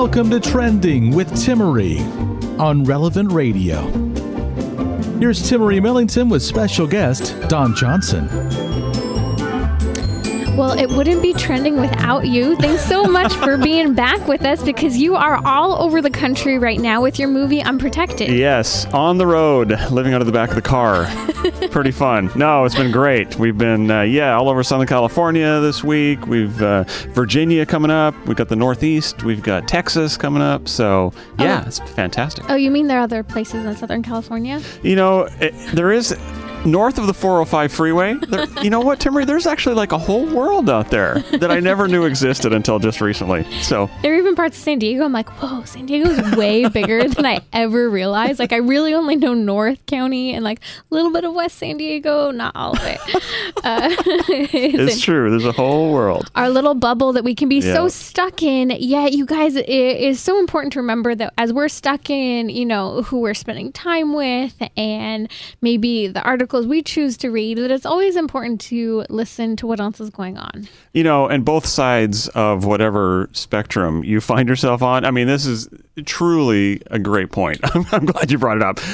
Welcome to Trending with Timmerie on Relevant Radio. Here's Timmerie Millington with special guest Don Johnson. Well, it wouldn't be trending without you. Thanks so much for being back with us, because you are all over the country right now with your movie Unprotected. Yes, on the road, living out of the back of the car. Pretty fun. No, it's been great. We've been, all over Southern California this week. We've Virginia coming up. We've got the Northeast. We've got Texas coming up. So, it's fantastic. Oh, you mean there are other places in Southern California? You know, there is... North of the 405 freeway, you know what, Timmerie? There's actually like a whole world out there that I never knew existed until just recently. So there are even parts of San Diego. I'm like, whoa, San Diego is way bigger than I ever realized. Like, I really only know North County and like a little bit of West San Diego, not all of it. It's true. There's a whole world. Our little bubble that we can be so stuck in. Yeah, you guys, it is so important to remember that as we're stuck in, you know, who we're spending time with and maybe the articles we choose to read, that it's always important to listen to what else is going on. You know, and both sides of whatever spectrum you find yourself on. I mean, this is truly a great point. I'm glad you brought it up.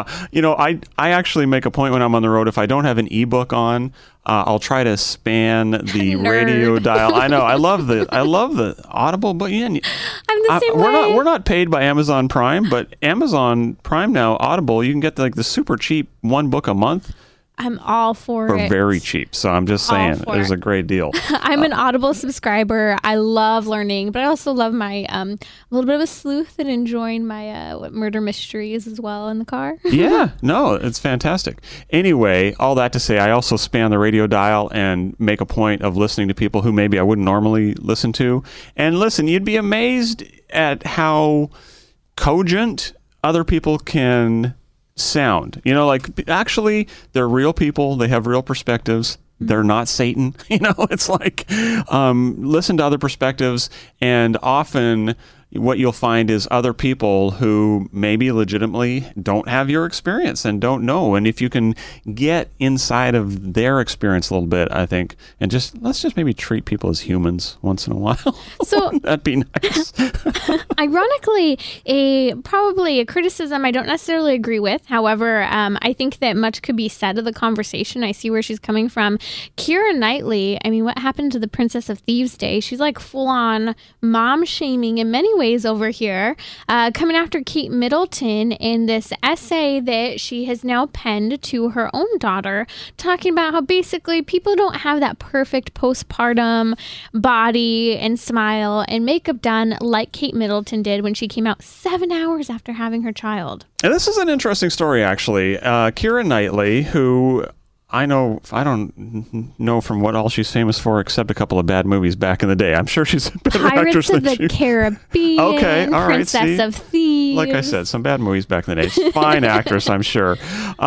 I actually make a point when I'm on the road, if I don't have an ebook on, I'll try to span the radio dial. I know. I love the Audible, but I'm the same way. We're not paid by Amazon Prime, but Amazon Prime now, Audible, you can get like the super cheap one book a month. I'm all for it. For very cheap. So I'm just saying, there's a great deal. I'm an Audible subscriber. I love learning, but I also love my a little bit of a sleuth and enjoying my murder mysteries as well in the car. Yeah, no, it's fantastic. Anyway, all that to say, I also span the radio dial and make a point of listening to people who maybe I wouldn't normally listen to. And listen, you'd be amazed at how cogent other people can sound. You know, like, actually, they're real people. They have real perspectives. They're not Satan. You know, it's like, listen to other perspectives, and often what you'll find is other people who maybe legitimately don't have your experience and don't know. And if you can get inside of their experience a little bit, I think, and let's just maybe treat people as humans once in a while. So that'd be nice. Ironically, probably a criticism I don't necessarily agree with. However, I think that much could be said of the conversation. I see where she's coming from. Keira Knightley, I mean, what happened to the Princess of Thieves Day? She's like full on mom shaming in many ways over here, coming after Kate Middleton in this essay that she has now penned to her own daughter, talking about how basically people don't have that perfect postpartum body and smile and makeup done like Kate Middleton did when she came out 7 hours after having her child. And this is an interesting story, actually. Keira Knightley, who I don't know from what all she's famous for except a couple of bad movies back in the day. I'm sure she's a better actress than Pirates of the Caribbean, okay, all right, Princess of Thieves. Like I said, some bad movies back in the day. She's a fine actress, I'm sure.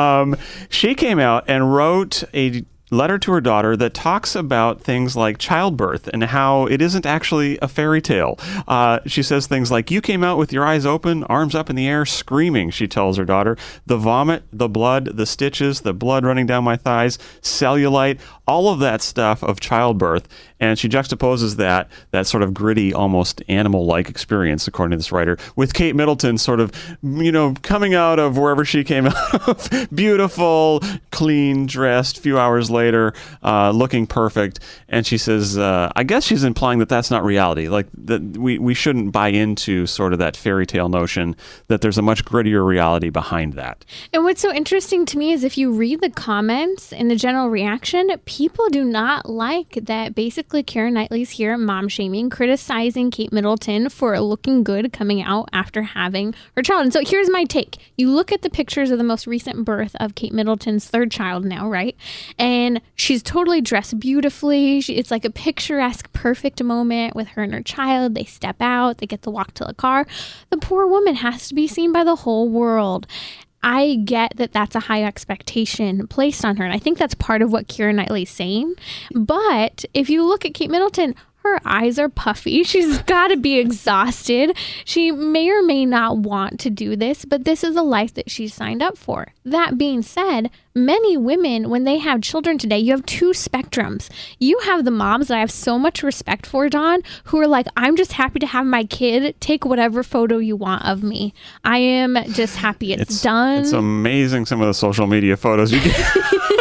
She came out and wrote a letter to her daughter that talks about things like childbirth and how it isn't actually a fairy tale. She says things like, you came out with your eyes open, arms up in the air, screaming, she tells her daughter. The vomit, the blood, the stitches, the blood running down my thighs, cellulite, all of that stuff of childbirth. And she juxtaposes that sort of gritty, almost animal-like experience, according to this writer, with Kate Middleton sort of, you know, coming out of wherever she came out of, beautiful, clean, dressed, few hours later, looking perfect. And she says, I guess she's implying that that's not reality. Like, that we shouldn't buy into sort of that fairy tale notion, that there's a much grittier reality behind that. And what's so interesting to me is if you read the comments and the general reaction, people do not like that basically Keira Knightley's here mom shaming, criticizing Kate Middleton for looking good coming out after having her child. And so here's my take. You look at the pictures of the most recent birth of Kate Middleton's third child now, right? And she's totally dressed beautifully. It's like a picturesque, perfect moment with her and her child. They step out, they get to walk to the car. The poor woman has to be seen by the whole world. I get that that's a high expectation placed on her. And I think that's part of what Keira Knightley's saying. But if you look at Kate Middleton, Her eyes are puffy. She's got to be exhausted. She may or may not want to do this, but this is a life that she's signed up for. That being said, many women, when they have children today, you have two spectrums. You have the moms that I have so much respect for, Dawn, who are like, I'm just happy to have my kid. Take whatever photo you want of me. I am just happy it's done. It's amazing some of the social media photos you get.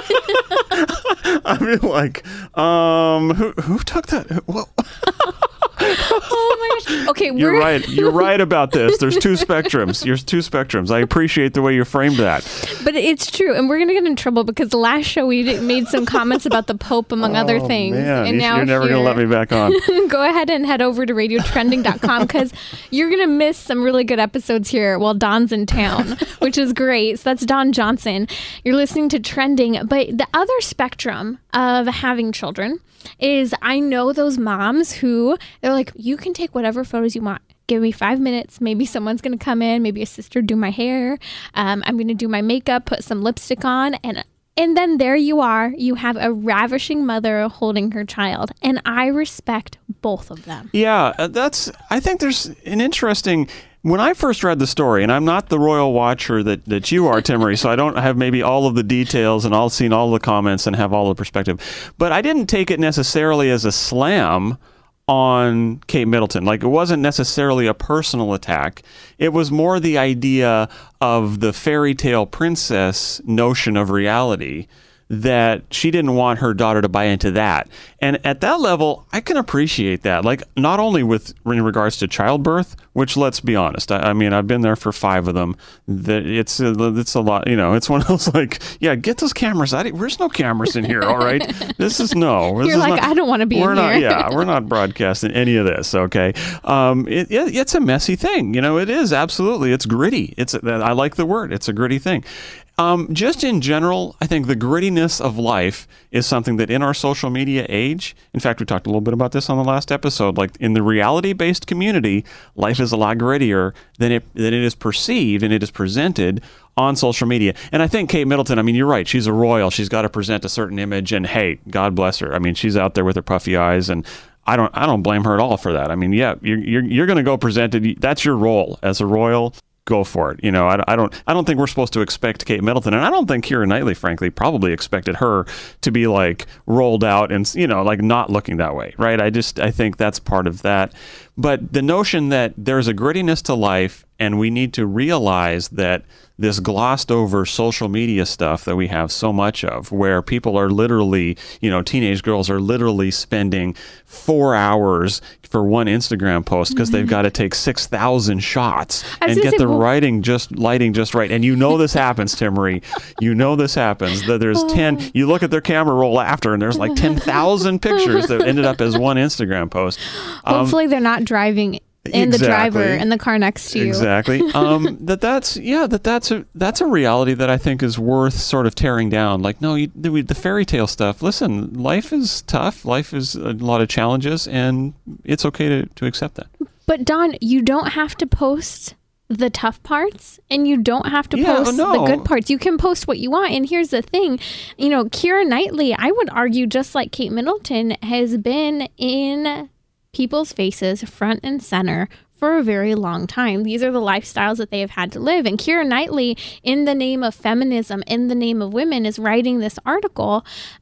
I mean, like, who took that? Well, oh my gosh. Okay, you're right. You're right about this. There's two spectrums. There's two spectrums. I appreciate the way you framed that. But it's true. And we're going to get in trouble because the last show we made some comments about the Pope, among other things. Man, and now you're never going to let me back on. Go ahead and head over to radiotrending.com because you're going to miss some really good episodes here while Dawn's in town, which is great. So that's Dawn Johnson. You're listening to Trending. But the other spectrum of having children is I know those moms who they're like, you can take whatever photos you want. Give me 5 minutes. Maybe someone's going to come in. Maybe a sister do my hair. I'm going to do my makeup, put some lipstick on. And then there you are. You have a ravishing mother holding her child. And I respect both of them. Yeah, I think there's an interesting... When I first read the story, and I'm not the royal watcher that you are, Timmery, so I don't have maybe all of the details and I'll seen all the comments and have all the perspective. But I didn't take it necessarily as a slam on Kate Middleton. Like, it wasn't necessarily a personal attack. It was more the idea of the fairy tale princess notion of reality, that she didn't want her daughter to buy into that. And at that level, I can appreciate that. Like, not only in regards to childbirth, which, let's be honest, I mean, I've been there for 5 of them. It's a lot, it's one of those like, yeah, get those cameras out. There's no cameras in here, all right? You're like, I don't want to be in here. Yeah, we're not broadcasting any of this, okay? It's a messy thing. It is, absolutely. It's gritty. I like the word. It's a gritty thing. Just in general, I think the grittiness of life is something that in our social media age, in fact, we talked a little bit about this on the last episode, like in the reality-based community, life is a lot grittier than it is perceived and it is presented on social media. And I think Kate Middleton, I mean, you're right. She's a royal. She's got to present a certain image, and hey, God bless her. I mean, she's out there with her puffy eyes, and I don't blame her at all for that. I mean, yeah, you're going to go present it. That's your role as a royal. Go for it. I don't think we're supposed to expect Kate Middleton, and I don't think Keira Knightley, frankly, probably expected her to be like rolled out and like not looking that way, right? I think that's part of that. But the notion that there's a grittiness to life, and we need to realize that this glossed over social media stuff that we have so much of, where people are literally, teenage girls are literally spending 4 hours for one Instagram post because they've got to take 6,000 shots and get the lighting just right. And this happens, Timmery. This happens. That there's 10. You look at their camera roll after, and there's like 10,000 pictures that ended up as one Instagram post. Hopefully, they're not driving. And the driver in the car next to you. Exactly. That's a reality that I think is worth sort of tearing down. Like, no, the fairy tale stuff. Listen, life is tough. Life is a lot of challenges, and it's okay to accept that. But Dawn, you don't have to post the tough parts, and you don't have to post the good parts. You can post what you want. And here's the thing, Keira Knightley, I would argue, just like Kate Middleton, has been in people's faces front and center for a very long time. These are the lifestyles that they have had to live. And Keira Knightley, in the name of feminism, in the name of women, is writing this article.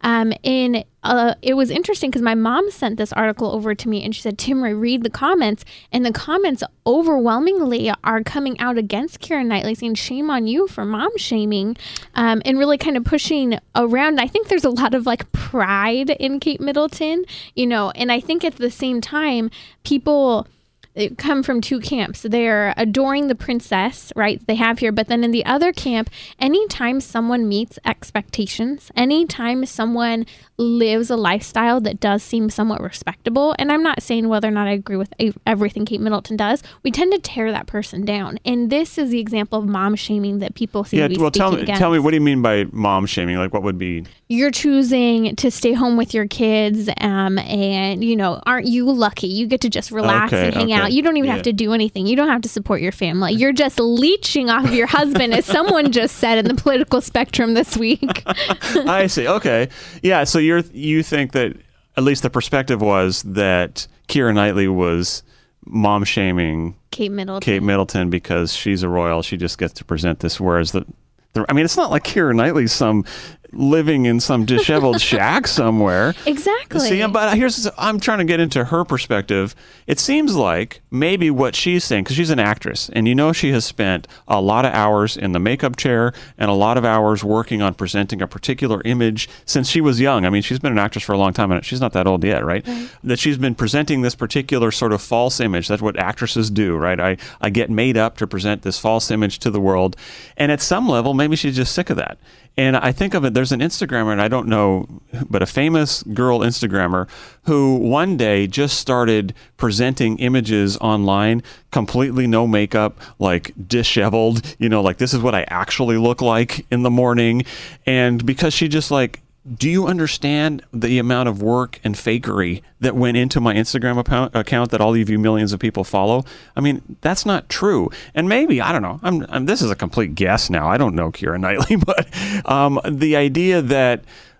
It was interesting because my mom sent this article over to me, and she said, Timmery, read the comments. And the comments overwhelmingly are coming out against Keira Knightley, saying shame on you for mom shaming, and really kind of pushing around. I think there's a lot of like pride in Kate Middleton, and I think at the same time, people come from two camps. They're adoring the princess, right? They have here. But then in the other camp, anytime someone meets expectations, anytime someone lives a lifestyle that does seem somewhat respectable, and I'm not saying whether or not I agree with everything Kate Middleton does, we tend to tear that person down. And this is the example of mom shaming that people seem to be speaking against. Tell me, what do you mean by mom shaming? Like, what would be? You're choosing to stay home with your kids, and aren't you lucky? You get to just relax and hang out. You don't even have to do anything. You don't have to support your family. You're just leeching off of your husband, as someone just said in the political spectrum this week. I see. Okay. Yeah. So you think that at least the perspective was that Keira Knightley was mom shaming Kate Middleton. Because she's a royal. She just gets to present this. Whereas I mean, it's not like Keira Knightley's some living in some disheveled shack somewhere. Exactly. See, but I'm trying to get into her perspective. It seems like maybe what she's saying, because she's an actress, and she has spent a lot of hours in the makeup chair and a lot of hours working on presenting a particular image since she was young. I mean, she's been an actress for a long time, and she's not that old yet, right? That she's been presenting this particular sort of false image. That's what actresses do, right? I get made up to present this false image to the world. And at some level, maybe she's just sick of that. And I think of it, there's an Instagrammer, and I don't know, but a famous girl Instagrammer who one day just started presenting images online, completely no makeup, like disheveled, like this is what I actually look like in the morning. And because she just do you understand the amount of work and fakery that went into my Instagram account that all of you millions of people follow? I mean, that's not true. And maybe, I don't know, this is a complete guess now. I don't know Keira Knightley, but the idea that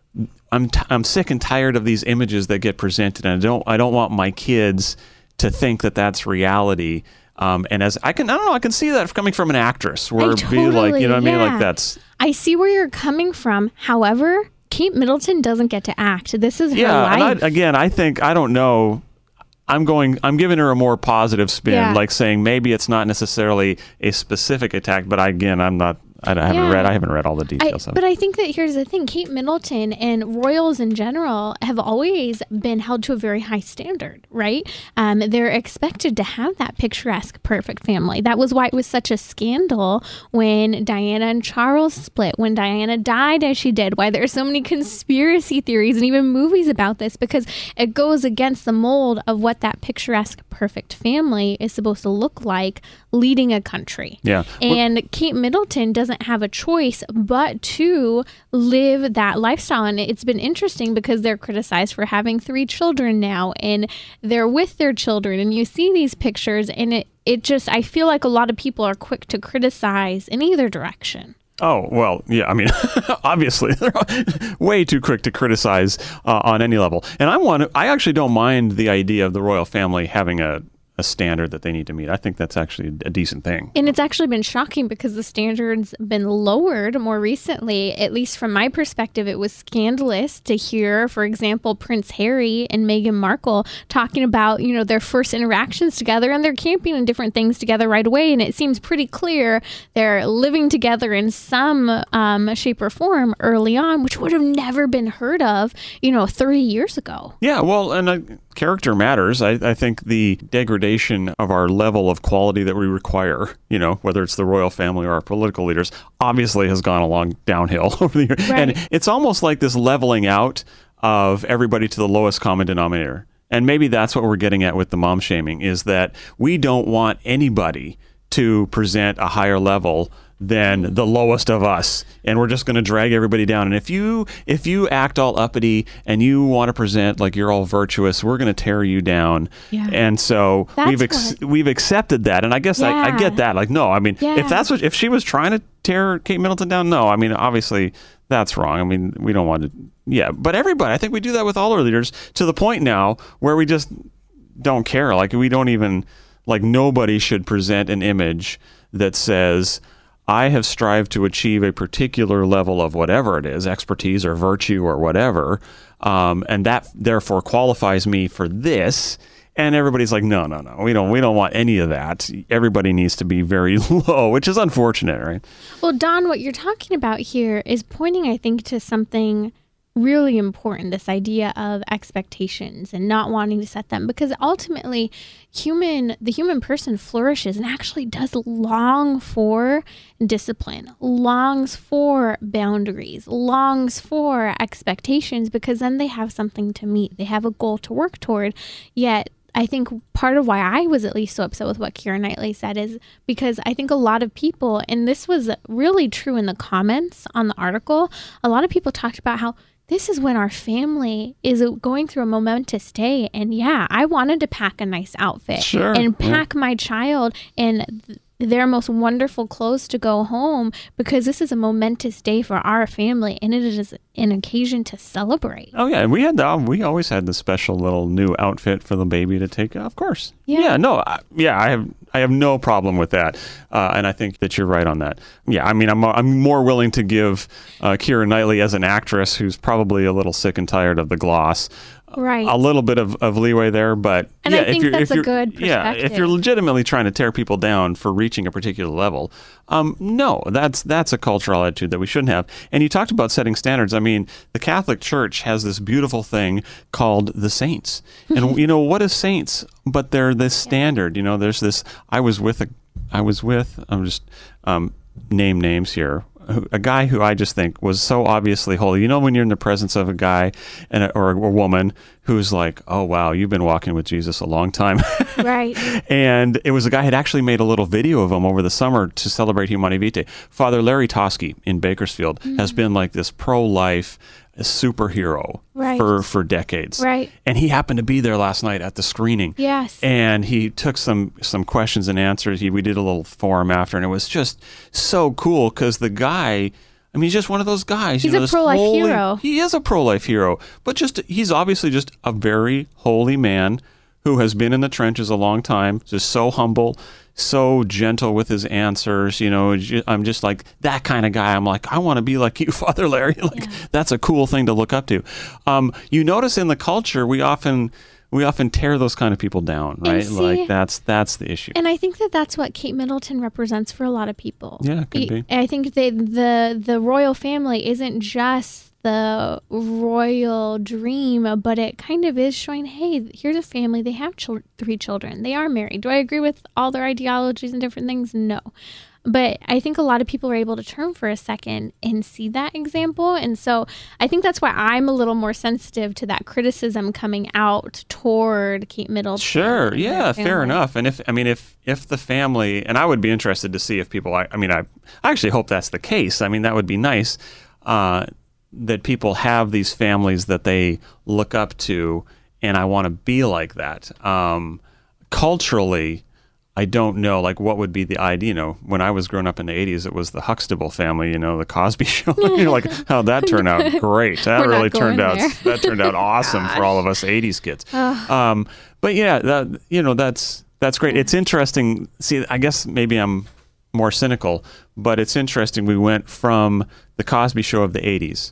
I'm sick and tired of these images that get presented, and I don't want my kids to think that that's reality. And as I can see that coming from an actress, where it'd be like, you know what I mean? Like that's. I see where you're coming from. However, Kate Middleton doesn't get to act. This is her life. And I think, I don't know, I'm giving her a more positive spin, like saying maybe it's not necessarily a specific attack, but I haven't read all the details of it. But I think that here's the thing. Kate Middleton and royals in general have always been held to a very high standard, right? They're expected to have that picturesque, perfect family. That was why it was such a scandal when Diana and Charles split, when Diana died as she did, why there are so many conspiracy theories and even movies about this, because it goes against the mold of what that picturesque, perfect family is supposed to look like leading a country. Yeah. And Kate Middleton doesn't have a choice but to live that lifestyle. And it's been interesting because they're criticized for having 3 children now, and they're with their children, and you see these pictures, and it just, I feel like a lot of people are quick to criticize in either direction. Oh, well, yeah, I mean, obviously, they're way too quick to criticize on any level. And I actually don't mind the idea of the royal family having a standard that they need to meet. I think that's actually a decent thing. And it's actually been shocking because the standard's been lowered more recently. At least from my perspective, it was scandalous to hear, for example, Prince Harry and Meghan Markle talking about, their first interactions together, and they're camping and different things together right away. And it seems pretty clear they're living together in some shape or form early on, which would have never been heard of, 30 years ago. Yeah, well, and character matters. I think the degradation of our level of quality that we require, whether it's the royal family or our political leaders, obviously has gone along downhill over the years. Right. And it's almost like this leveling out of everybody to the lowest common denominator. And maybe that's what we're getting at with the mom shaming, is that we don't want anybody to present a higher level than the lowest of us, and we're just going to drag everybody down. And if you act all uppity and you want to present like you're all virtuous, we're going to tear you down. Yeah. And so we've accepted that. And I guess I get that. Like, no, I mean, if she was trying to tear Kate Middleton down, no, I mean, obviously that's wrong. I mean, we don't want to. Yeah, but everybody, I think we do that with all our leaders to the point now where we just don't care. Like, we don't even, like, nobody should present an image that says, I have strived to achieve a particular level of whatever it is, expertise or virtue or whatever, and that therefore qualifies me for this. And everybody's like, no, we don't want any of that. Everybody needs to be very low, which is unfortunate, right? Well, Don, what you're talking about here is pointing, I think, to something really important, this idea of expectations and not wanting to set them, because ultimately the human person flourishes and actually does long for discipline, longs for boundaries, longs for expectations, because then they have something to meet. They have a goal to work toward. Yet I think part of why I was at least so upset with what Keira Knightley said is because I think a lot of people, and this was really true in the comments on the article, a lot of people talked about how this is when our family is going through a momentous day. And yeah, I wanted to pack a nice outfit and pack my child. And their most wonderful clothes to go home because this is a momentous day for our family and it is an occasion to celebrate. Oh yeah, and we always had the special little new outfit for the baby to take. Of course. Yeah. I have no problem with that, and I think that you're right on that. Yeah, I mean, I'm more willing to give Keira Knightley as an actress who's probably a little sick and tired of the gloss. Right. A little bit of leeway there, but and yeah, I think that's a good perspective. Yeah, if you're legitimately trying to tear people down for reaching a particular level, no, that's a cultural attitude that we shouldn't have. And you talked about setting standards. I mean, the Catholic Church has this beautiful thing called the saints, and you know what is saints? But they're this standard. You know, there's this. I'm just name names here. A guy who I just think was so obviously holy. You know, when you're in the presence of a guy or a woman who's like, oh, wow, you've been walking with Jesus a long time. Right. And it was a guy who had actually made a little video of him over the summer to celebrate Humanae Vitae. Father Larry Toski in Bakersfield has been like this pro-life superhero for decades. Right. And he happened to be there last night at the screening. Yes. And he took some questions and answers. We did a little forum after, and it was just so cool because the guy, I mean, he's just one of those guys. He's a pro-life hero. He is a pro-life hero, but he's obviously just a very holy man who has been in the trenches a long time, just so humble, so gentle with his answers. You know, I'm just like that kind of guy. I'm like, I want to be like you, Father Larry. Like, that's a cool thing to look up to. You notice in the culture, we often tear those kind of people down, right? See, like that's the issue. And I think that's what Kate Middleton represents for a lot of people. Yeah, it could be. I think the royal family isn't just the royal dream, but it kind of is showing, hey, here's a family. They have 3 children. They are married. Do I agree with all their ideologies and different things? No. But I think a lot of people are able to turn for a second and see that example. And so I think that's why I'm a little more sensitive to that criticism coming out toward Kate Middleton. Sure. Yeah, fair enough. And if the family, and I would be interested to see if people, I actually hope that's the case. I mean, that would be nice that people have these families that they look up to, and I want to be like that. Culturally, I don't know, like, what would be the idea. You know, when I was growing up in the 80s, it was the Huxtable family, you know, the Cosby Show. You're like, how'd that turn out? Great. That really turned out awesome for all of us 80s kids. But yeah, that's great. It's interesting. See, I guess maybe I'm more cynical, but it's interesting. We went from the Cosby Show of the 80s,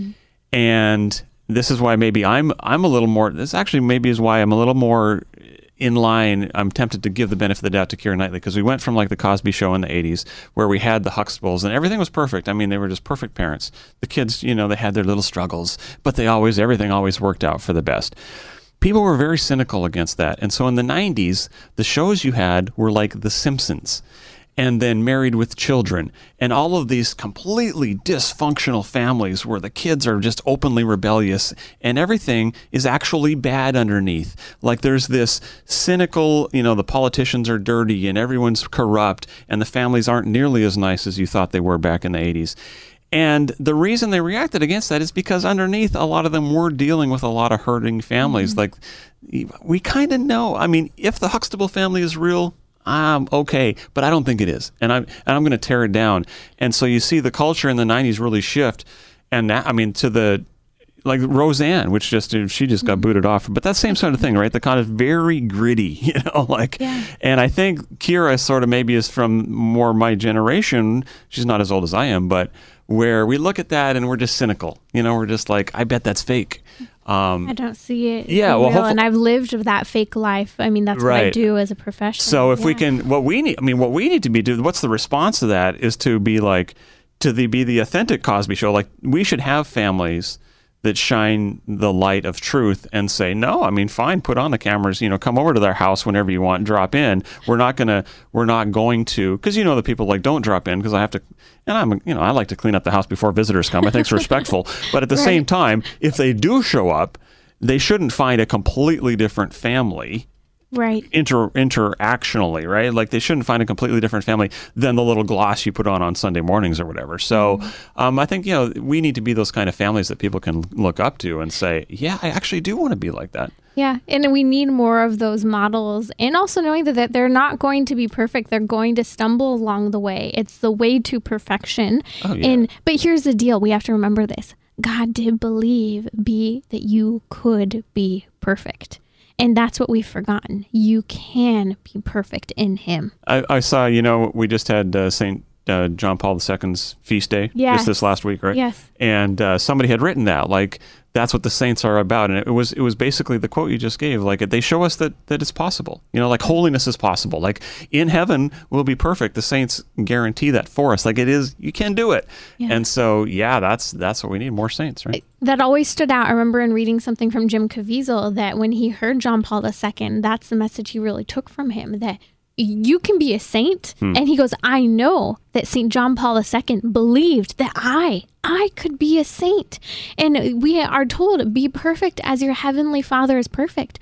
and this is why maybe I'm a little more. This actually maybe is why I'm a little more in line. I'm tempted to give the benefit of the doubt to Keira Knightley, because we went from like the Cosby Show in the 80s where we had the Huxtables and everything was perfect. I mean, they were just perfect parents. The kids, you know, they had their little struggles, but everything always worked out for the best. People were very cynical against that. And so in the 90s, the shows you had were like The Simpsons, and then Married with Children, and all of these completely dysfunctional families where the kids are just openly rebellious and everything is actually bad underneath. Like, there's this cynical, you know, the politicians are dirty and everyone's corrupt and the families aren't nearly as nice as you thought they were back in the 80s. And the reason they reacted against that is because underneath, a lot of them were dealing with a lot of hurting families. Like, we kind of know. I mean, if the Huxtable family is real, okay, but I don't think it is, and I'm going to tear it down. And so you see the culture in the 90s really shift, and that, I mean, to the, like Roseanne, which she just got booted off, but that same sort of thing, right? The kind of very gritty, you know, like, and I think Keira sort of maybe is from more my generation. She's not as old as I am, but where we look at that and we're just cynical, you know, we're just like, I bet that's fake. I don't see it. Yeah, well, real, and I've lived that fake life. I mean, that's what I do as a professional. So if we can, what we need to be doing, what's the response to that is to be like, be the authentic Cosby Show. Like, we should have families that shine the light of truth and say, no, I mean, fine, put on the cameras, you know, come over to their house whenever you want, drop in. We're not going to, because, you know, the people like, don't drop in because I have to, and I like to clean up the house before visitors come. I think it's respectful. But at the same time, if they do show up, they shouldn't find a completely different family. Right. Interactionally, right? Like, they shouldn't find a completely different family than the little gloss you put on Sunday mornings or whatever. So I think, you know, we need to be those kind of families that people can look up to and say, yeah, I actually do want to be like that. Yeah. And we need more of those models. And also knowing that they're not going to be perfect. They're going to stumble along the way. It's the way to perfection. Oh, yeah. But here's the deal. We have to remember this. God did believe, that you could be perfect. And that's what we've forgotten. You can be perfect in him. I saw, we just had St. John Paul II's feast day just this last week, right? Yes. And somebody had written that, like, that's what the saints are about. And it was basically the quote you just gave. Like, they show us that it's possible. Like holiness is possible. Like in heaven, we'll be perfect. The saints guarantee that for us. Like it is, you can do it. Yeah. And so, that's what we need, more saints, right? That always stood out. I remember in reading something from Jim Caviezel that when he heard John Paul II, that's the message he really took from him, that you can be a saint. And he goes, I know that St. John Paul II believed that I could be a saint. And we are told, be perfect as your heavenly Father is perfect.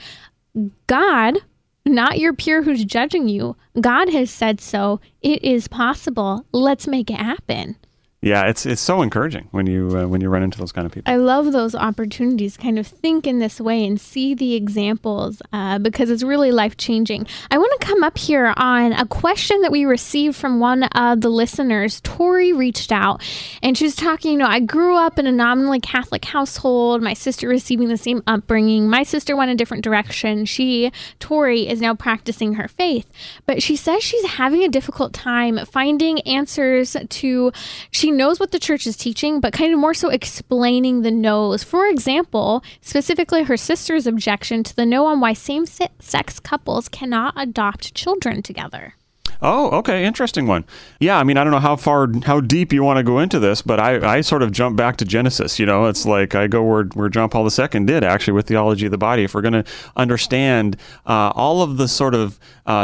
God, not your peer who's judging you, God has said so. It is possible. Let's make it happen. Yeah, it's so encouraging when you run into those kind of people. I love those opportunities, kind of think in this way and see the examples because it's really life-changing. I want to come up here on a question that we received from one of the listeners. Tori reached out and she was talking, I grew up in a nominally Catholic household, my sister receiving the same upbringing. My sister went a different direction. Tori, is now practicing her faith. But she says she's having a difficult time finding answers to, she knows what the church is teaching, but kind of more so explaining the no's. For example, specifically her sister's objection to the no on why same-sex couples cannot adopt children together. Oh, okay. Interesting one. Yeah. I mean, I don't know how deep you want to go into this, but I sort of jump back to Genesis. It's like I go where John Paul II did, actually, with theology of the body. If we're going to understand all of the sort of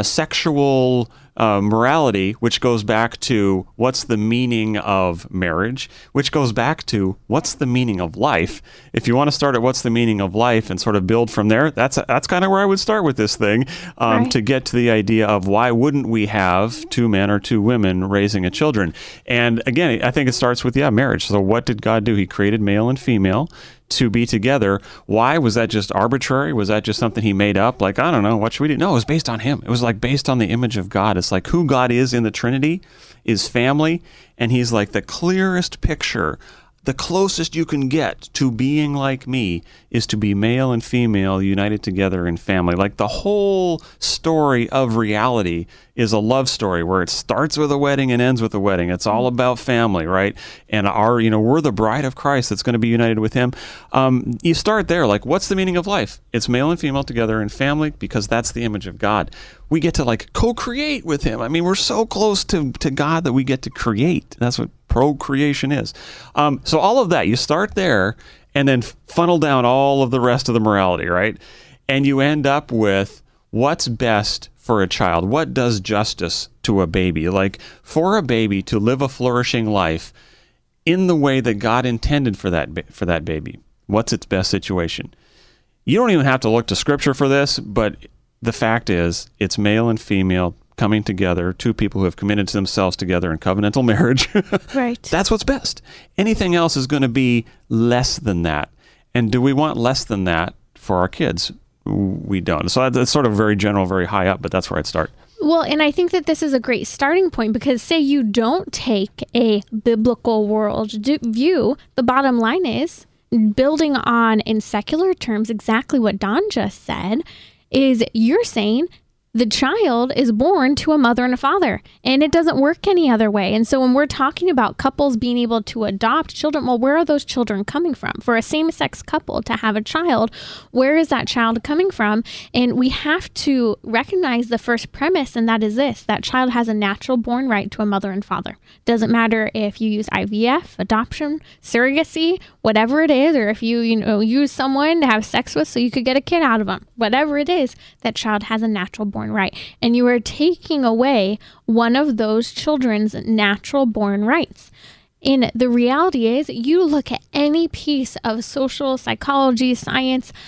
sexual morality, which goes back to what's the meaning of marriage, which goes back to what's the meaning of life. If you want to start at what's the meaning of life and sort of build from there, that's kind of where I would start with this thing, right, to get to the idea of why wouldn't we have two men or two women raising a children. And again, I think it starts with, marriage. So what did God do? He created male and female to be together. Why? Was that just arbitrary? Was that just something he made up? Like, I don't know, what should we do? No, it was based on him. It was like based on the image of God. It's like who God is in the Trinity is family, and he's like the clearest picture. The closest you can get to being like me is to be male and female united together in family. Like the whole story of reality is a love story where it starts with a wedding and ends with a wedding. It's all about family, right? And we're the bride of Christ that's going to be united with him. You start there, like, what's the meaning of life? It's male and female together in family because that's the image of God. We get to co-create with him. I mean, we're so close to God that we get to create. That's what procreation is. So all of that, you start there and then funnel down all of the rest of the morality, right? And you end up with what's best for a child. What does justice to a baby? Like, for a baby to live a flourishing life in the way that God intended for that baby, what's its best situation? You don't even have to look to Scripture for this, but the fact is, it's male and female coming together, two people who have committed themselves together in covenantal marriage. Right. That's what's best. Anything else is going to be less than that. And do we want less than that for our kids? We don't. So that's sort of very general, very high up, but that's where I'd start. Well, and I think that this is a great starting point because say you don't take a biblical world view, the bottom line is building on, in secular terms, exactly what Don just said, is you're saying the child is born to a mother and a father, and it doesn't work any other way. And so when we're talking about couples being able to adopt children, well, where are those children coming from? For a same-sex couple to have a child, where is that child coming from? And we have to recognize the first premise, and that is this: that child has a natural born right to a mother and father. Doesn't matter if you use IVF, adoption, surrogacy, whatever it is, or if you use someone to have sex with so you could get a kid out of them. Whatever it is, that child has a natural born right. And you are taking away one of those children's natural born rights. And the reality is, you look at any piece of social psychology, science,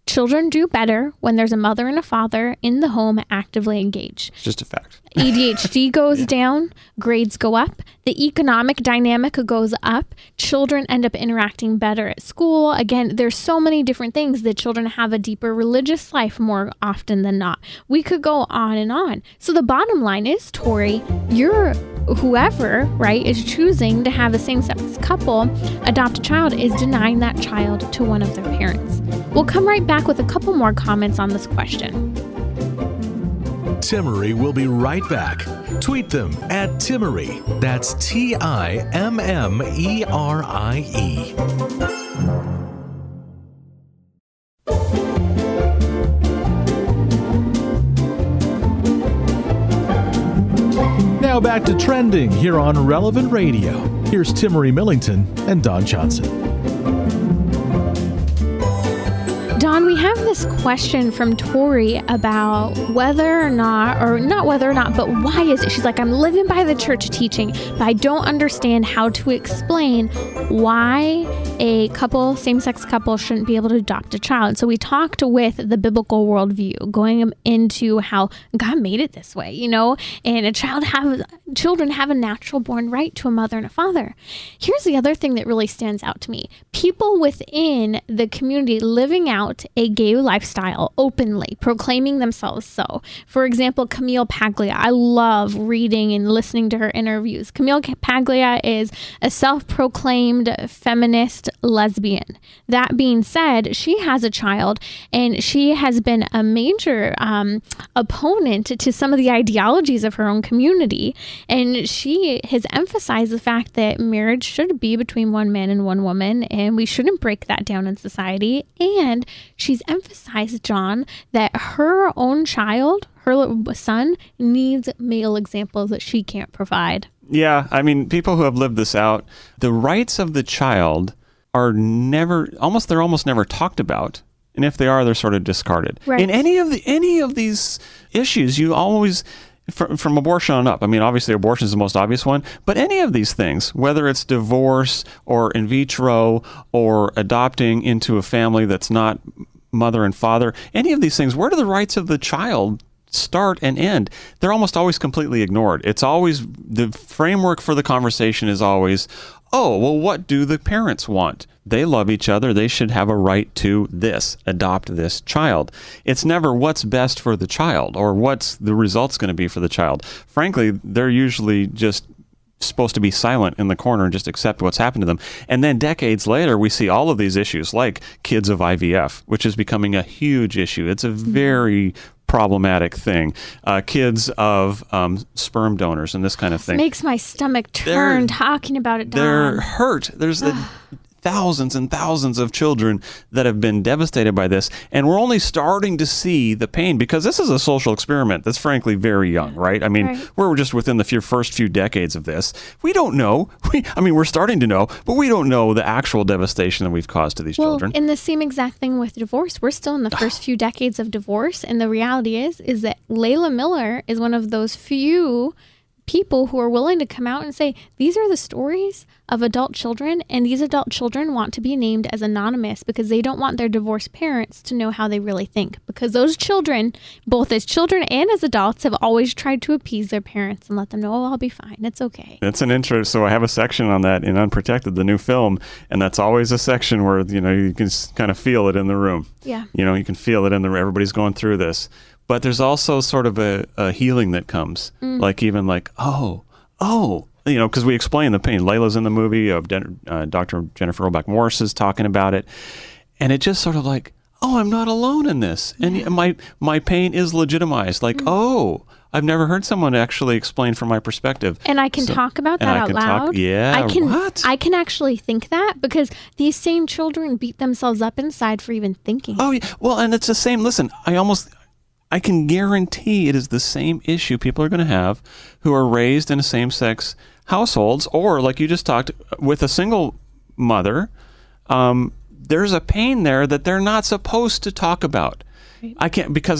Children do better when there's a mother and a father in the home actively engaged. It's just a fact. ADHD goes down, grades go up, the economic dynamic goes up, children end up interacting better at school. Again, there's so many different things that children have a deeper religious life more often than not. We could go on and on. So the bottom line is, Tori, whoever, right, is choosing to have a same-sex couple adopt a child is denying that child to one of their parents. We'll come right back with a couple more comments on this question. Timmerie will be right back. Tweet them at Timmerie. That's TIMMERIE. Now back to trending here on Relevant Radio. Here's Timmerie Millington and Don Johnson. Don, we have this question from Tori about whether or not, or not whether or not, but why is it? She's like, I'm living by the church teaching, but I don't understand how to explain why a couple, same-sex couple, shouldn't be able to adopt a child. So we talked with the biblical worldview, going into how God made it this way, and children have a natural born right to a mother and a father. Here's the other thing that really stands out to me. People within the community living out a gay lifestyle openly, proclaiming themselves so. For example, Camille Paglia. I love reading and listening to her interviews. Camille Paglia is a self-proclaimed feminist lesbian. That being said, she has a child, and she has been a major opponent to some of the ideologies of her own community. And she has emphasized the fact that marriage should be between one man and one woman, and we shouldn't break that down in society. And she's emphasized, John, that her own child, her son, needs male examples that she can't provide. Yeah, I mean, people who have lived this out, the rights of the child are they're almost never talked about. And if they are, they're sort of discarded. Right. In any of these issues, you always, from abortion on up, I mean, obviously abortion is the most obvious one, but any of these things, whether it's divorce or in vitro or adopting into a family that's not mother and father, any of these things, where do the rights of the child start and end? They're almost always completely ignored. It's always, the framework for the conversation is always, oh, well, what do the parents want? They love each other. They should have a right to this, adopt this child. It's never what's best for the child or what's the results going to be for the child. Frankly, they're usually just supposed to be silent in the corner and just accept what's happened to them. And then decades later, we see all of these issues like kids of IVF, which is becoming a huge issue. It's a very problematic thing. Kids of sperm donors and this kind of thing. It makes my stomach turn talking about it, Don. They're hurt. There's thousands and thousands of children that have been devastated by this, and we're only starting to see the pain because this is a social experiment that's frankly very young, right? I mean, we're just within the first few decades of this. We don't know. We're starting to know, but we don't know the actual devastation that we've caused to these children. And the same exact thing with divorce. We're still in the first few decades of divorce, and the reality is that Layla Miller is one of those few people who are willing to come out and say, these are the stories of adult children, and these adult children want to be named as anonymous because they don't want their divorced parents to know how they really think. Because those children, both as children and as adults, have always tried to appease their parents and let them know, oh, I'll be fine. It's okay. That's an intro. So I have a section on that in Unprotected, the new film, and that's always a section where, you can kind of feel it in the room. Yeah. You can feel it in the room. Everybody's going through this. But there's also sort of a healing that comes, because we explain the pain. Layla's in the movie. Dr. Jennifer Roback Morris is talking about it. And it just sort of like, oh, I'm not alone in this. And my pain is legitimized. Like, oh, I've never heard someone actually explain from my perspective. And I can talk about that out loud. I can actually think that because these same children beat themselves up inside for even thinking. Oh, yeah. Well, and it's the same. Listen, I can guarantee it is the same issue people are going to have who are raised in same-sex households, or like you just talked with a single mother. There's a pain there that they're not supposed to talk about. Right. I can't, because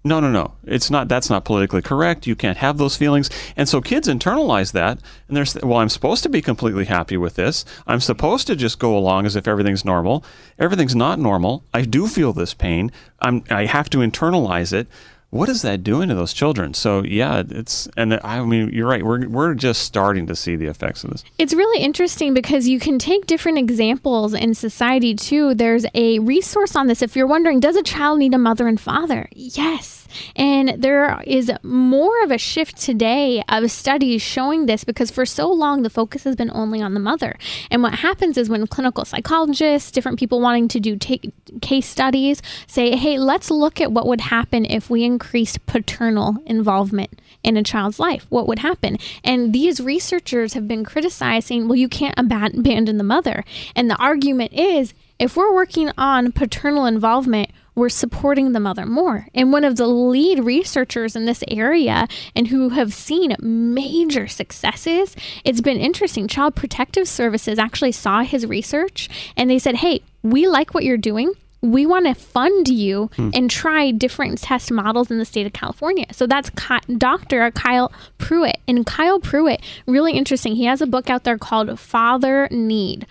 no. That's not politically correct. You can't have those feelings. And so kids internalize that. And I'm supposed to be completely happy with this. I'm supposed to just go along as if everything's normal. Everything's not normal. I do feel this pain. I have to internalize it. What is that doing to those children? So yeah, you're right. We're just starting to see the effects of this. It's really interesting because you can take different examples in society too. There's a resource on this. If you're wondering, does a child need a mother and father? Yes. And there is more of a shift today of studies showing this because for so long the focus has been only on the mother. And what happens is when clinical psychologists, different people wanting to do case studies say, hey, let's look at what would happen if we increased paternal involvement in a child's life. What would happen? And these researchers have been criticizing, well, you can't abandon the mother. And the argument is, if we're working on paternal involvement, we're supporting the mother more. And one of the lead researchers in this area and who have seen major successes, it's been interesting. Child Protective Services actually saw his research and they said, hey, we like what you're doing. We want to fund you and try different test models in the state of California. So that's Dr. Kyle Pruitt. And Kyle Pruitt, really interesting. He has a book out there called Father Need.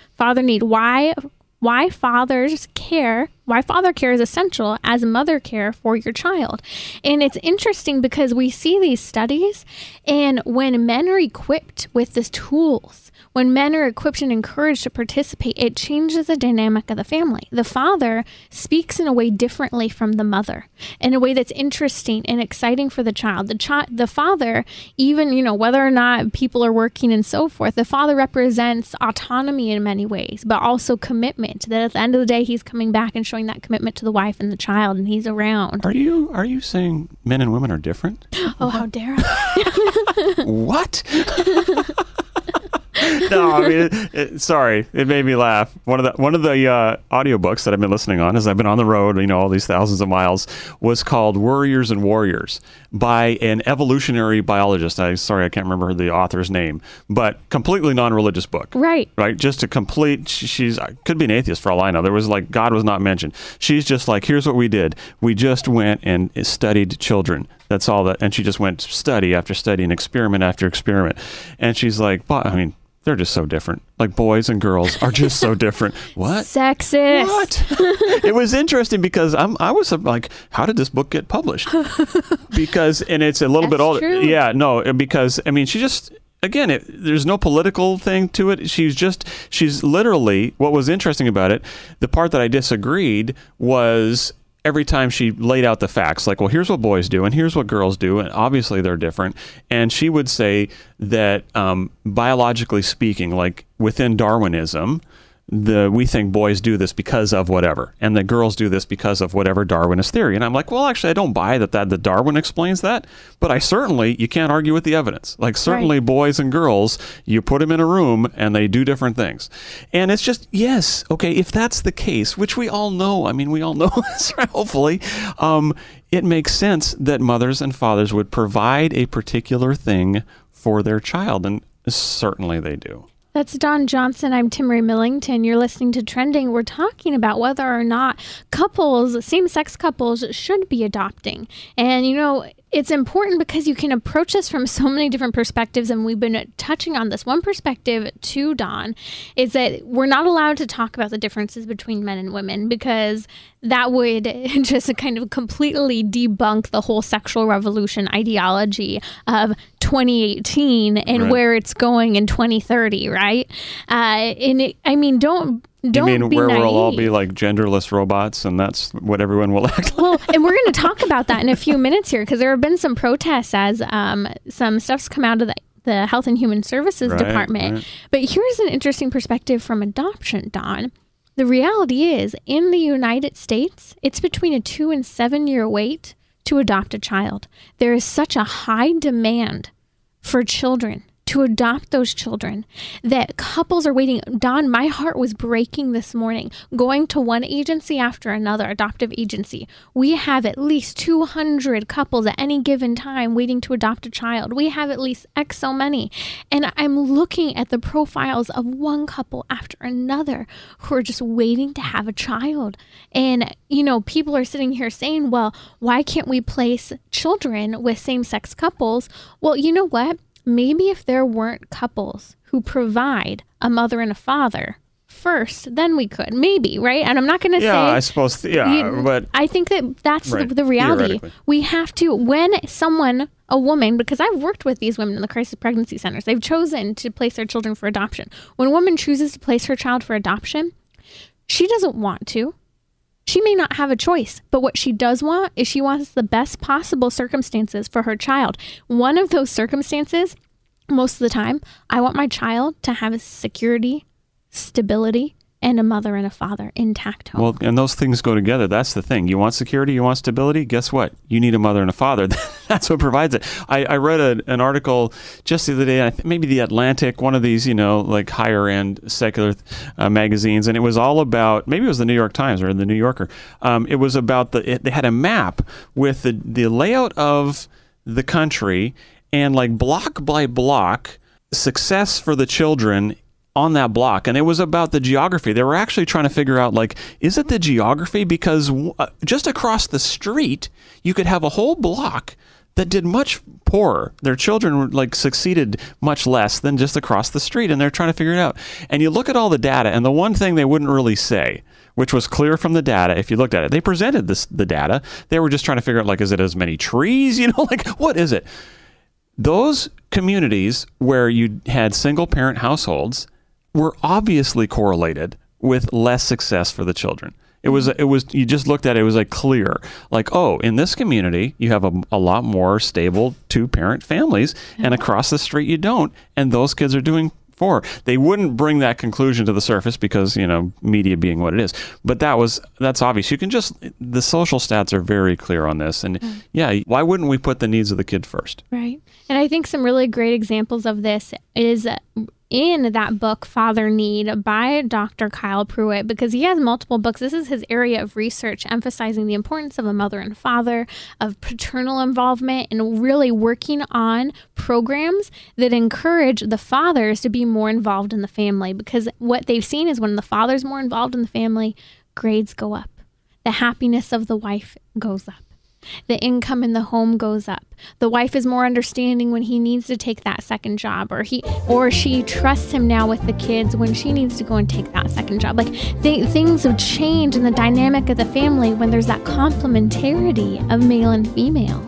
Why father care is essential as mother care for your child. And it's interesting because we see these studies, and when men are equipped with these tools, when men are equipped and encouraged to participate, it changes the dynamic of the family. The father speaks in a way differently from the mother, in a way that's interesting and exciting for the child. The father, even, whether or not people are working and so forth, the father represents autonomy in many ways, but also commitment, that at the end of the day, he's coming back and showing that commitment to the wife and the child, and he's around. Are you saying men and women are different? Oh, how dare I? What? No, I mean, sorry, it made me laugh. One of the audiobooks that I've been listening on as I've been on the road, all these thousands of miles, was called Worriers and Warriors by an evolutionary biologist. I can't remember the author's name, but completely non-religious book. Right. Just a complete, she's could be an atheist for all I know. There was God was not mentioned. She's just like, here's what we did. We just went and studied children. That's all that. And she just went study after study and experiment after experiment. And she's like, they're just so different. Like boys and girls are just so different. What? Sexist. What? It was interesting because I was like, how did this book get published? And it's a little bit older. True. Yeah, no, because she just, again, there's no political thing to it. She's literally, what was interesting about it, the part that I disagreed was every time she laid out the facts, like, well, here's what boys do and here's what girls do, and obviously they're different. And she would say that biologically speaking, like within Darwinism, we think boys do this because of whatever, and the girls do this because of whatever Darwinist theory. And I'm like, well, actually, I don't buy that Darwin explains that, but you can't argue with the evidence. Like, certainly right. Boys and girls, you put them in a room and they do different things. And it's just, yes, okay, if that's the case, which we all know, we all know this, right? Hopefully, it makes sense that mothers and fathers would provide a particular thing for their child, and certainly they do. That's Don Johnson. I'm Timmerie Millington. You're listening to Trending. We're talking about whether or not same-sex couples should be adopting. And, it's important because you can approach this from so many different perspectives, and we've been touching on this. One perspective, too, Don, is that we're not allowed to talk about the differences between men and women because that would just kind of completely debunk the whole sexual revolution ideology of 2018 and right. Where it's going in 2030, right? Don't you mean be where naive. we'll all be like genderless robots and that's what everyone will act like? Well, and we're going to talk about that in a few minutes here because there have been some protests as some stuff's come out of the Health and Human Services Department. Right. But here's an interesting perspective from adoption, Don. The reality is, in the United States, it's between a 2 and 7 year wait to adopt a child. There is such a high demand for children to adopt those children, that couples are waiting. Don, my heart was breaking this morning, going to one agency after another, adoptive agency. We have at least 200 couples at any given time waiting to adopt a child. We have at least X so many. And I'm looking at the profiles of one couple after another who are just waiting to have a child. And, people are sitting here saying, well, why can't we place children with same-sex couples? Well, you know what? Maybe if there weren't couples who provide a mother and a father first, then we could. Maybe, right? And I'm not going to say... Yeah, I suppose, but... I think that's right, the reality. We have to, when a woman, because I've worked with these women in the crisis pregnancy centers, they've chosen to place their children for adoption. When a woman chooses to place her child for adoption, she doesn't want to. She may not have a choice, but what she does want is she wants the best possible circumstances for her child. One of those circumstances, most of the time, I want my child to have security, stability, and a mother and a father intact home. Well, and those things go together. That's the thing. You want security, you want stability. Guess what? You need a mother and a father. That's what provides it. I read an article just the other day, maybe The Atlantic, one of these, like higher end secular magazines, and it was all about, maybe it was the New York Times or the New Yorker. It was about they had a map with the layout of the country and like block by block success for the children on that block. And it was about the geography. They were actually trying to figure out, is it the geography? Because just across the street, you could have a whole block that did much poorer. Their children succeeded much less than just across the street, and they're trying to figure it out. And you look at all the data, and the one thing they wouldn't really say, which was clear from the data, if you looked at it, they presented the data. They were just trying to figure out, is it as many trees? What is it? Those communities where you had single-parent households were obviously correlated with less success for the children. It was you just looked at it, it was clear, in this community you have a lot more stable two-parent families, and across the street you don't, and those kids are doing poor. They wouldn't bring that conclusion to the surface because, media being what it is. But that's obvious. The social stats are very clear on this. And why wouldn't we put the needs of the kid first? Right. And I think some really great examples of this is in that book, Father Need, by Dr. Kyle Pruitt, because he has multiple books. This is his area of research, emphasizing the importance of a mother and father, of paternal involvement, and really working on programs that encourage the fathers to be more involved in the family. Because what they've seen is when the father's more involved in the family, grades go up. The happiness of the wife goes up. The income in the home goes up. The wife is more understanding when he needs to take that second job, or she trusts him now with the kids when she needs to go and take that second job. Things have changed in the dynamic of the family when there's that complementarity of male and female.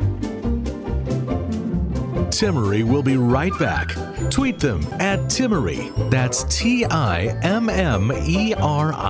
Timmerie will be right back. Tweet them at Timmerie. That's TIMMERIE.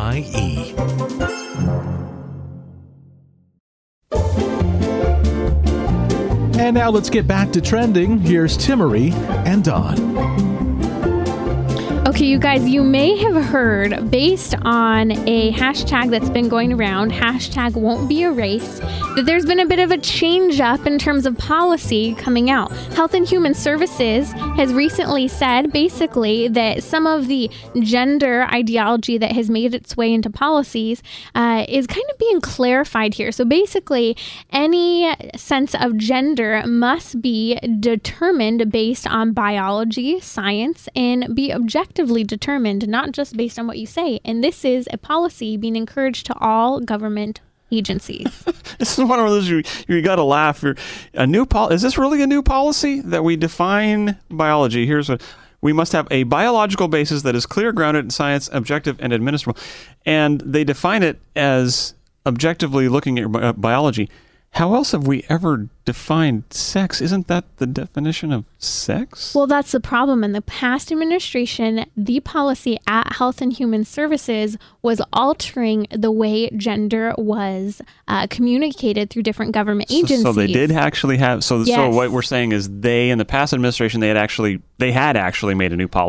And now let's get back to trending. Here's Timmerie and Dawn. Okay, you guys, you may have heard, based on a hashtag that's been going around, hashtag won't be erased, that there's been a bit of a change up in terms of policy coming out. Health and Human Services has recently said, basically, that some of the gender ideology that has made its way into policies is kind of being clarified here. So basically, any sense of gender must be determined based on biology, science, and be objectively determined, not just based on what you say. And this is a policy being encouraged to all government agencies. This is one of those you got to laugh. Is this really a new policy that we define biology? Here's what we must have: a biological basis that is clear, grounded in science, objective, and administrable. And they define it as objectively looking at biology. How else have we ever defined sex? Isn't that the definition of sex? Well, that's the problem. In the past administration, the policy at Health and Human Services was altering the way gender was communicated through different government agencies. So they did actually have. So Yes. So what we're saying is, they in the past administration, they had actually made a new policy.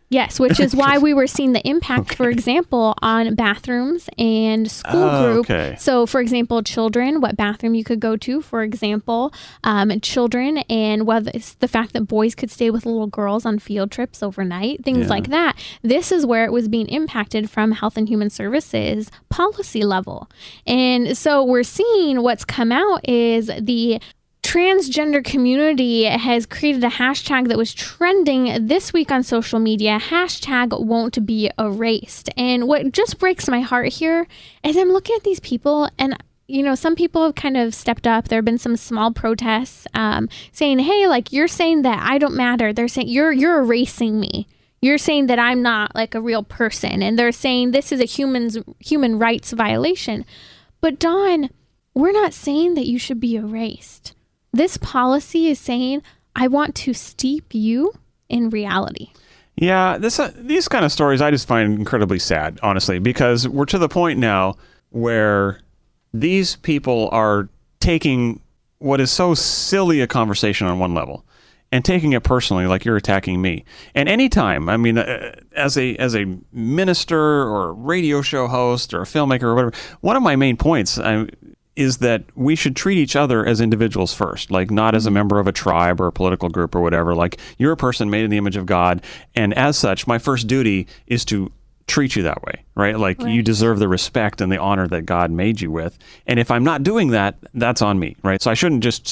Yes, which is why we were seeing the impact, for example, on bathrooms and school group. Okay. So, for example, children, what bathroom you could go to, for example, children, and whether it's the fact that boys could stay with little girls on field trips overnight, things like that. This is where it was being impacted from Health and Human Services policy level. And so we're seeing what's come out is the transgender community has created a hashtag that was trending this week on social media, hashtag won't be erased. And what just breaks my heart here is I'm looking at these people, and some people have kind of stepped up. There have been some small protests saying, hey, like, you're saying that I don't matter. They're saying you're erasing me. You're saying that I'm not like a real person. And they're saying this is a human rights violation. But Dawn, we're not saying that you should be erased. This policy is saying, I want to steep you in reality. Yeah, these kind of stories I just find incredibly sad, honestly, because we're to the point now where these people are taking what is so silly a conversation on one level and taking it personally, like you're attacking me. And anytime, I mean, as a minister or a radio show host or a filmmaker or whatever, one of my main points is that we should treat each other as individuals first, like not as a member of a tribe or a political group or whatever. Like, you're a person made in the image of God, and as such, my first duty is to treat you that way, right? Like, you deserve the respect and the honor that God made you with. And if I'm not doing that, that's on me, right? So I shouldn't just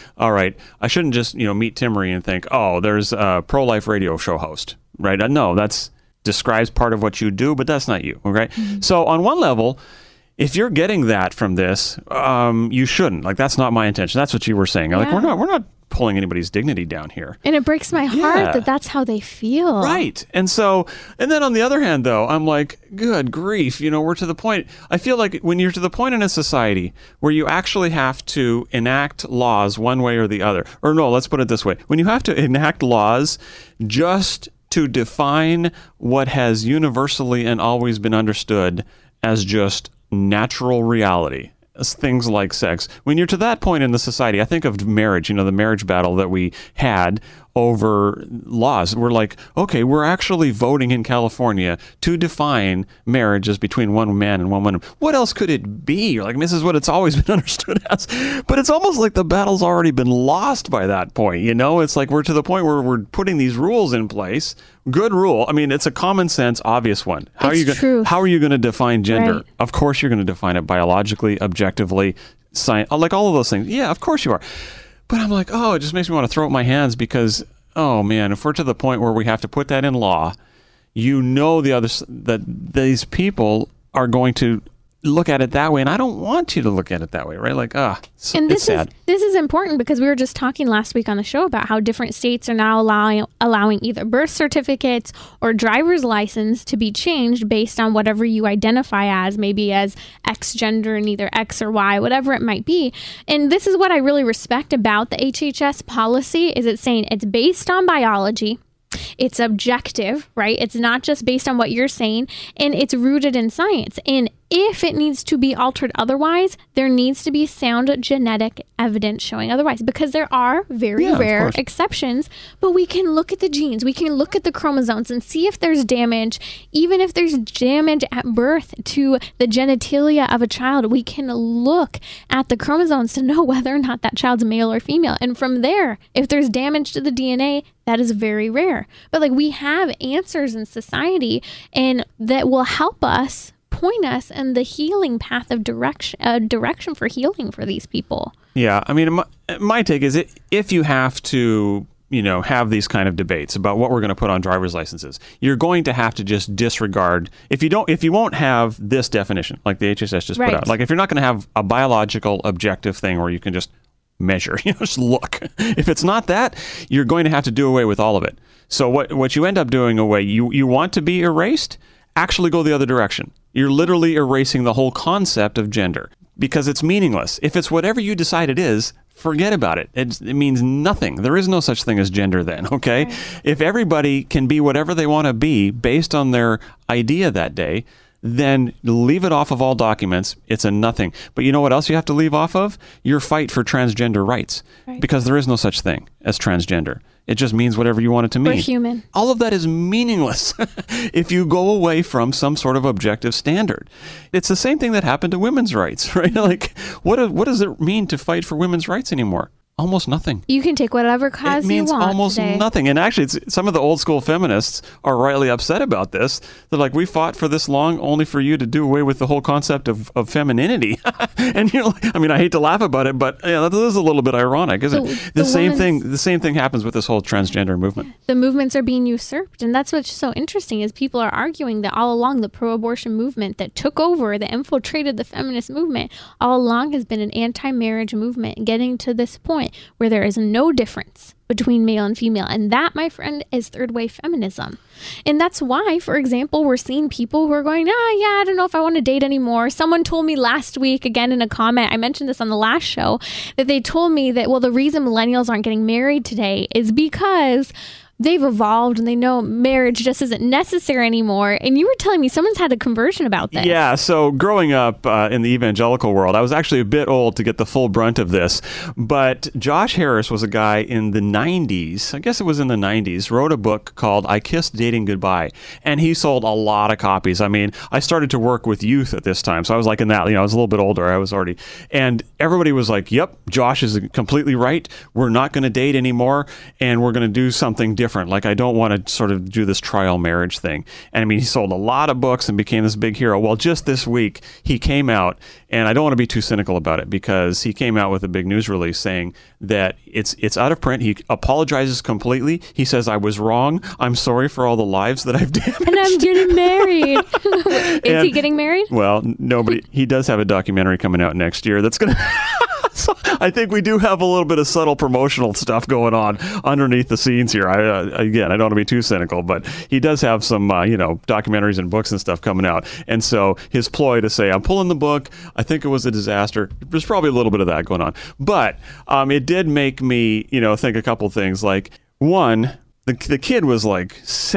I shouldn't just, meet Timmerie and think, oh, there's a pro-life radio show host, right? No, that's describes part of what you do, but that's not you, okay? Mm-hmm. So on one level, if you're getting that from this, you shouldn't. Like, that's not my intention. That's what you were saying. Like, we're not pulling anybody's dignity down here. And it breaks my heart that that's how they feel. Right. And then on the other hand, though, I'm like, good grief, we're to the point. I feel like when you're to the point in a society where you actually have to enact laws one way or the other, or no, let's put it this way. When you have to enact laws just to define what has universally and always been understood as just natural reality, things like sex. When you're to that point in the society, I think of marriage, the marriage battle that we had over laws. We're like, okay, we're actually voting in California to define marriage as between one man and one woman. What else could it be? You're like, this is what it's always been understood as. But it's almost like the battle's already been lost by that point. It's like we're to the point where we're putting these rules in place. Good rule. I mean, it's a common sense, obvious one. How are you going to define gender? Right. Of course you're going to define it biologically, objectively, like all of those things. Yeah, of course you are. But I'm like, it just makes me want to throw up my hands because, oh man, if we're to the point where we have to put that in law, that these people are going to look at it that way, and I don't want you to look at it that way, right? Like, it's sad. This is important because we were just talking last week on the show about how different states are now allowing either birth certificates or driver's license to be changed based on whatever you identify as, maybe as X gender and either X or Y, whatever it might be. And this is what I really respect about the HHS policy is it's saying it's based on biology. It's objective, right? It's not just based on what you're saying, and it's rooted in science. And if it needs to be altered otherwise, there needs to be sound genetic evidence showing otherwise, because there are very rare exceptions, but we can look at the genes, we can look at the chromosomes and see if there's damage. Even if there's damage at birth to the genitalia of a child, we can look at the chromosomes to know whether or not that child's male or female. And from there, if there's damage to the DNA, that is very rare. But like, we have answers in society, and that will help us point us in the healing path of direction for healing for these people. Yeah, I mean, my take is if you have to, have these kind of debates about what we're going to put on driver's licenses, you're going to have to just disregard if you won't have this definition like the HHS just put out. Like, if you're not going to have a biological objective thing where you can just measure, just look. If it's not that, you're going to have to do away with all of it. So what you end up doing you want to be erased, actually go the other direction. You're literally erasing the whole concept of gender because it's meaningless. If it's whatever you decide it is, forget about it. It means nothing. There is no such thing as gender then, okay? Right. If everybody can be whatever they want to be based on their idea that day, then leave it off of all documents. It's a nothing. But you know what else you have to leave off of? Your fight for transgender rights. Right. Because there is no such thing as transgender. It just means whatever you want it to mean. We're human. All of that is meaningless if you go away from some sort of objective standard. It's the same thing that happened to women's rights, right? Like, what does it mean to fight for women's rights anymore? Almost nothing. You can take whatever cause it means you want almost today. nothing. And actually, some of the old school feminists are rightly upset about this. They're like, we fought for this long only for you to do away with the whole concept of femininity. And you're like, I mean, I hate to laugh about it, but yeah, that is a little bit ironic, isn't it? The same thing happens with this whole transgender movement. The movements are being usurped, and that's what's so interesting is people are arguing that all along the pro-abortion movement that took over, that infiltrated the feminist movement, all along has been an anti-marriage movement, getting to this point where there is no difference between male and female. And that, my friend, is third wave feminism. And that's why, for example, we're seeing people who are going, I don't know if I want to date anymore. Someone told me last week, again in a comment, I mentioned this on the last show, that they told me that, well, the reason millennials aren't getting married today is because they've evolved and they know marriage just isn't necessary anymore. And you were telling me someone's had a conversion about this. Yeah, so growing up in the evangelical world, I was actually a bit old to get the full brunt of this. But Josh Harris was a guy in the 90s, I guess it was in the 90s, wrote a book called I Kissed Dating Goodbye. And he sold a lot of copies. I mean, I started to work with youth at this time. So I was like in that, I was a little bit older. I was already. And everybody was like, yep, Josh is completely right. We're not going to date anymore. And we're going to do something different. Like, I don't want to sort of do this trial marriage thing. And I mean, he sold a lot of books and became this big hero. Well, just this week, he came out, and I don't want to be too cynical about it because he came out with a big news release saying that it's out of print. He apologizes completely. He says, I was wrong. I'm sorry for all the lives that I've damaged. And I'm getting married. Is he getting married? Well, nobody. He does have a documentary coming out next year that's going to... So I think we do have a little bit of subtle promotional stuff going on underneath the scenes here. Again, I don't want to be too cynical, but he does have some, documentaries and books and stuff coming out. And so his ploy to say, I'm pulling the book, I think it was a disaster, there's probably a little bit of that going on. But it did make me, think a couple things. Like, one, the kid was like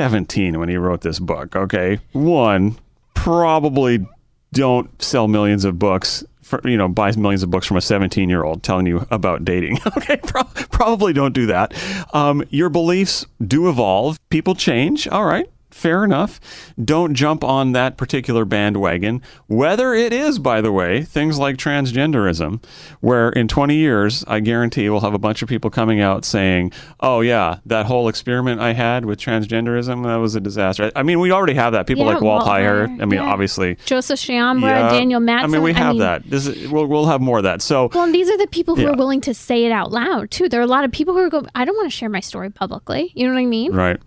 17 when he wrote this book, okay? One, probably don't sell millions of books. Buys millions of books from a 17-year-old telling you about dating. Okay, probably don't do that. Your beliefs do evolve. People change. All right. Fair enough. Don't jump on that particular bandwagon, whether it is, by the way, things like transgenderism, where in 20 years, I guarantee we'll have a bunch of people coming out saying, oh, yeah, that whole experiment I had with transgenderism, that was a disaster. I mean, we already have that. People like Walt Heyer. I mean, obviously. Joseph Chiambra, Daniel Mattson. I mean, we have that. We'll have more of that. So, well, and these are the people who are willing to say it out loud, too. There are a lot of people who are going, I don't want to share my story publicly. You know what I mean? Right.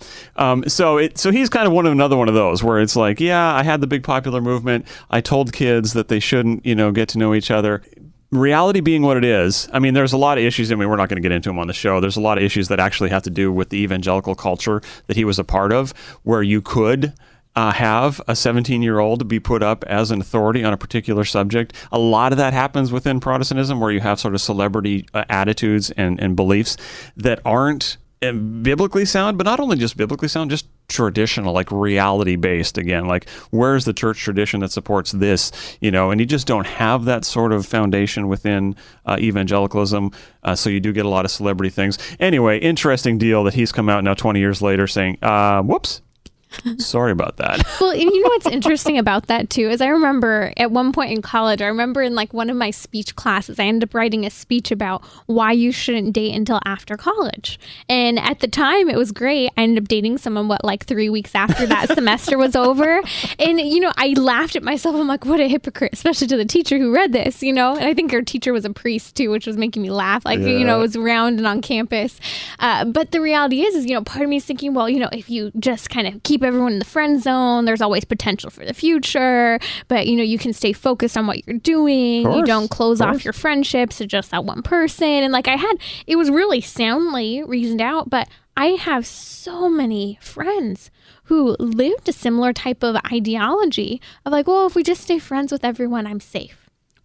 So he's kind of another one of those where it's like, yeah, I had the big popular movement. I told kids that they shouldn't, get to know each other. Reality being what it is, I mean, there's a lot of issues. I mean, we're not going to get into them on the show. There's a lot of issues that actually have to do with the evangelical culture that he was a part of, where you could have a 17-year-old be put up as an authority on a particular subject. A lot of that happens within Protestantism, where you have sort of celebrity attitudes and beliefs that aren't biblically sound, but not only just biblically sound, just traditional, like reality based. Again, like, where's the church tradition that supports this? And you just don't have that sort of foundation within evangelicalism. So you do get a lot of celebrity things. Anyway, interesting deal that he's come out now 20 years later saying, whoops. Sorry about that. Well, you know what's interesting about that too is I remember at one point in college, I remember in like one of my speech classes, I ended up writing a speech about why you shouldn't date until after college. And at the time, it was great. I ended up dating someone, 3 weeks after that semester was over. And, I laughed at myself. I'm like, what a hypocrite, especially to the teacher who read this, And I think our teacher was a priest too, which was making me laugh. Like, it was around and on campus. But the reality is, part of me is thinking, well, if you just kind of keep everyone in the friend zone, there's always potential for the future, but you can stay focused on what you're doing. You don't close off your friendships to just that one person. And it was really soundly reasoned out, but I have so many friends who lived a similar type of ideology of like, well, if we just stay friends with everyone, I'm safe.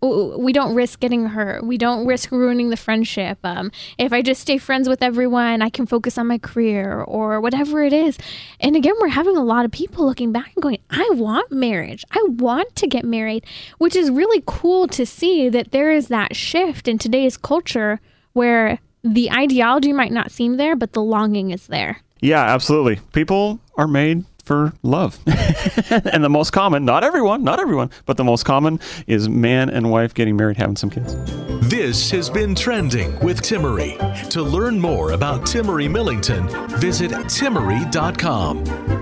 we don't risk getting hurt. We don't risk ruining the friendship. If I just stay friends with everyone, I can focus on my career or whatever it is. And again, we're having a lot of people looking back and going, I want marriage. I want to get married, which is really cool to see that there is that shift in today's culture where the ideology might not seem there, but the longing is there. Yeah, absolutely. People are made for love. And the most common, not everyone, but the most common is man and wife getting married, having some kids. This has been Trending with Timmerie. To learn more about Timmerie Millington, visit timmerie.com.